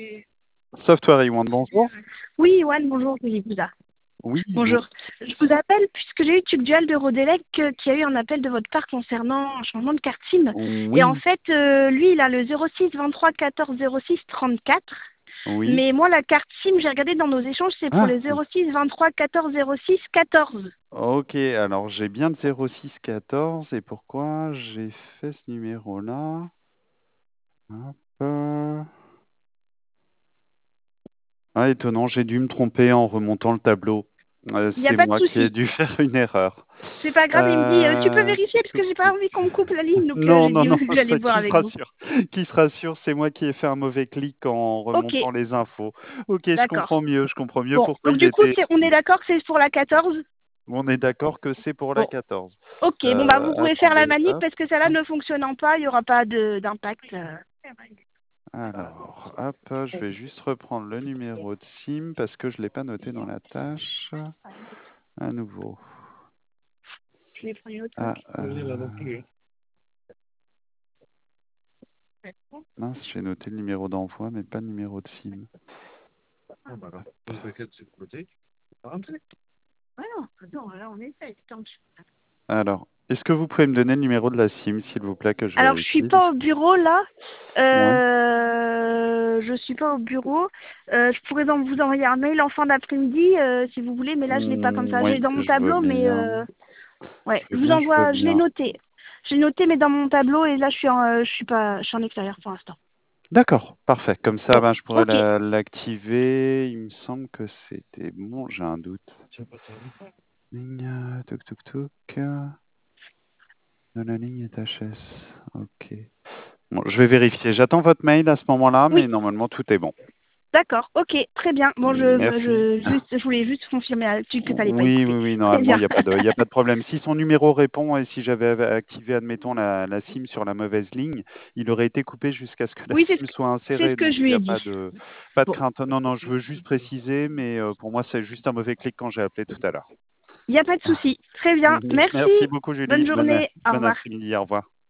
Software One, bonjour. Oui, Yoann, bonjour, Philippe Bouza. Oui, Bonjour. Je vous appelle puisque j'ai eu Tugdual de Rodelec qui a eu un appel de votre part concernant un changement de carte SIM. Et en oui, fait, lui, il a le 06 23 14 06 34. oui. Mais moi, la carte SIM, j'ai regardé dans nos échanges, c'est pour Ah, les 06 23 14 06 14. ok, alors j'ai bien le 0614 et pourquoi j'ai fait ce numéro-là? Hop, Ah, étonnant, j'ai dû me tromper en remontant le tableau. Il n'y a C'est pas de moi qui ai souci. dû faire une erreur. C'est pas grave, il me dit, tu peux vérifier Touc, parce touc, que j'ai pas touc. envie qu'on me coupe la ligne. Donc Non, j'ai non, dit non, que j'allais voir qui avec se vous. rassure, qui se rassure, c'est moi qui ai fait un mauvais clic en Ok, remontant les infos. Ok, d'accord. je comprends mieux Bon, pourquoi donc il du coup, était. on est d'accord que c'est pour la 14. On est d'accord que c'est pour la Bon, 14. ok, bon bah vous pouvez faire la Attendez, manip hop. parce que celle-là ne fonctionnant pas, il n'y aura pas d'impact. Alors, hop, je vais juste reprendre le numéro de SIM parce que je ne l'ai pas noté dans la tâche. À nouveau. Je vais prendre une autre. Ah, mince, j'ai noté le numéro d'envoi, mais pas le numéro de SIM. Ah non, attends, là on essaie. Alors, est-ce que vous pouvez me donner le numéro de la SIM, s'il vous plaît, que je Alors je suis vérifie? pas au bureau là. Ouais. Je suis pas au bureau. Je pourrais donc vous envoyer un mail en fin d'après-midi si vous voulez, mais là je l'ai pas comme ça. J'ai Oui, dans mon je veux tableau, mais bien. ouais, Je veux bien, je veux je l'ai bien. noté. Je l'ai noté, mais dans mon tableau et là je suis en extérieur pour l'instant. D'accord, parfait. Comme ça, Bon, ben, je pourrais ok. l'activer. Il me semble que c'était bon, j'ai un doute. Ligne, tuk tuk tuk. De la ligne est HS. Ok. Bon, je vais vérifier. J'attends votre mail à ce moment-là, mais Oui. normalement tout est bon. D'accord, ok, très bien. Bon, Merci. je voulais juste confirmer là-dessus que ça n'allait pas être Oui, coupé. oui, oui, Très normalement, bien. il y a pas de problème. Si son numéro répond et si j'avais activé, admettons, la SIM sur la mauvaise ligne, il aurait été coupé jusqu'à ce que la Oui, SIM soit c'est ce insérée. que Donc, je il lui n'y ai a dit. pas de Bon, crainte. Non, non, je veux juste préciser, mais pour moi, c'est juste un mauvais clic quand j'ai appelé tout à l'heure. il n'y a pas de souci. Très bien, merci. Merci beaucoup, Bonne Julie. journée, au Bon revoir. après-midi. Au revoir.